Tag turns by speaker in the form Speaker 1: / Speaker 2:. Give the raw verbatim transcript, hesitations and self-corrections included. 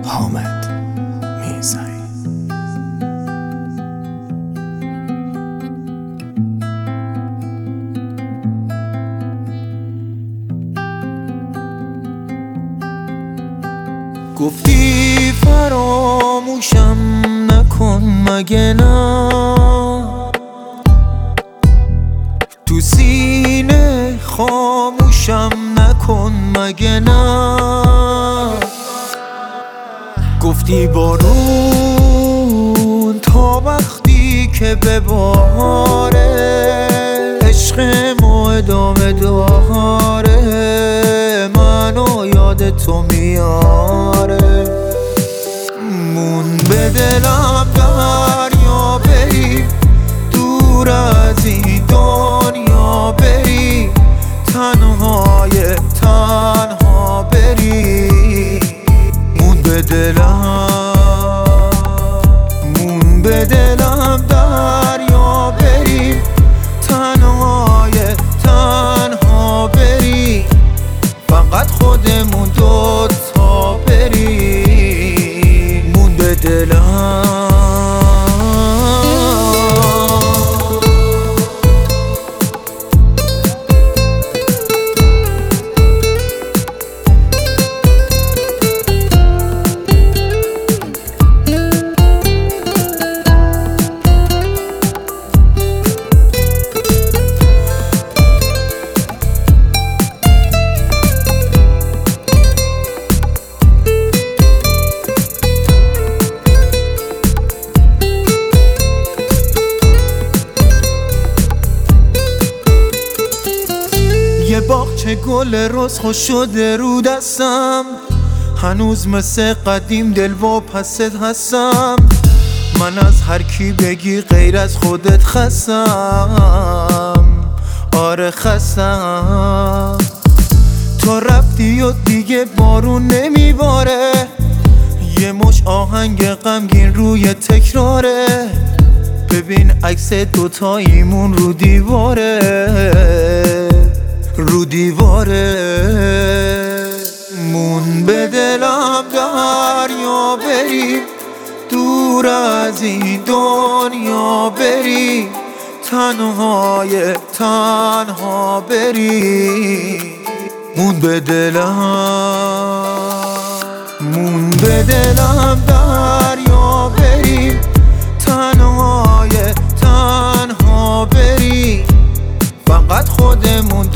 Speaker 1: حامد میرزایی.
Speaker 2: گفتی فراموشم نکن مگه نه، تو سینه خاموشم نکن مگه نه. گفتی بارون تا وقتی که بباره، عشق ما ادامه داره، منو یاد تو میاره. مون به دلم دریا بری، دور از این دنیا بری، تنهای تنها بری. مون به دلم مون به دلم دریا بری، تنهای تنها بری، فقط خودمون دوتا بریم. مون به دلم یه باغچه گل روز خوش شده رو دستم، هنوز مثل قدیم دل و پست هستم. من از هر کی بگی غیر از خودت خستم، آره خستم. تو رفتی و دیگه بارون نمیباره، یه مش آهنگ غمگین روی تکراره. ببین عکس دوتاییمون رو دیواره، رو دیواره. مون به دلم دریا بری، دور از این دنیا بری، تنهای تنها بری. مون به دلم مون به دلم دریا بری، تنهای تنها بری، فقط خودمون